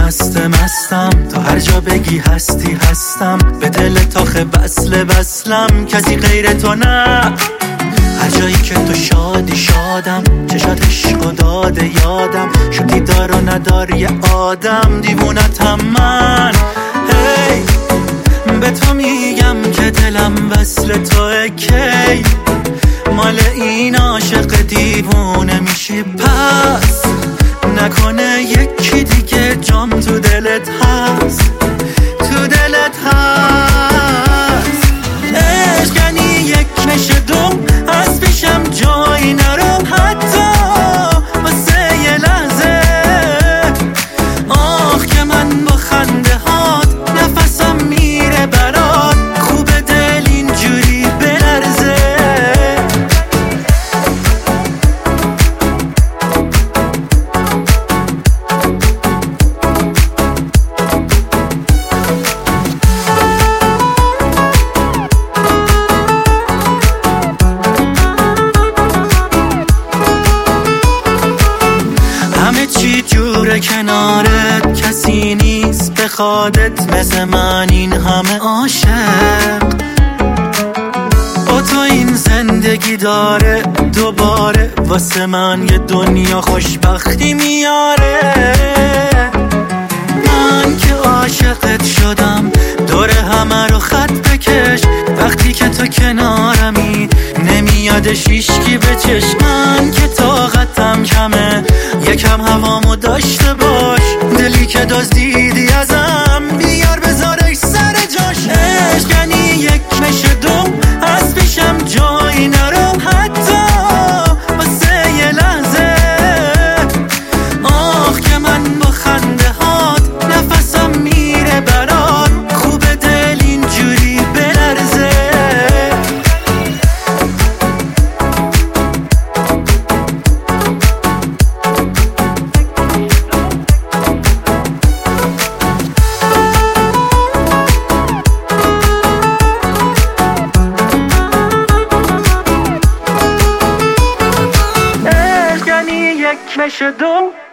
مستم تا هر جا بگی هستی هستم، به دل تاخه وصلم، کسی غیر تو نه. هر جایی که تو شادی شادم، چشات عشق داده یادم، شدی دار و ندار یه آدم، دیوونتم من. هی به تو میگم که دلم وصل توه، کی مال این عاشق دیوونه میشی؟ پس نکنه یکی دیگه جام تو دلت هست، تو دلت هست. عشق یعنی یک نشه دوم، از پیشم جایی نرم حتی واسه یه لحظه. آخ که من با خنده هات نفسم میره برات، خوب دل اینجوری بلرزه. همه چی جوره کنارت، کسی نیست بخوادت مثل من این همه عاشق. با تو این زندگی داره دوباره واسه من یه دنیا خوشبختی میاره. من که عاشقت شدم دور همه رو خط بکش، وقتی که تو کنارمی نمیادش هیچکی به چشم. من که طاقتم کمه، یکم هوامو داشته باش، دلی که دزدیدی ازم بیار بذارش سر جاش. عشق یعنی یک نشه دوم، از پیشم جایی نرم حتی واسه یه لحظه. آخ که من با خنده هات نفسم میره برات، خوب دل اینجوری بلرزه. عشق یعنی یک نشه دوم،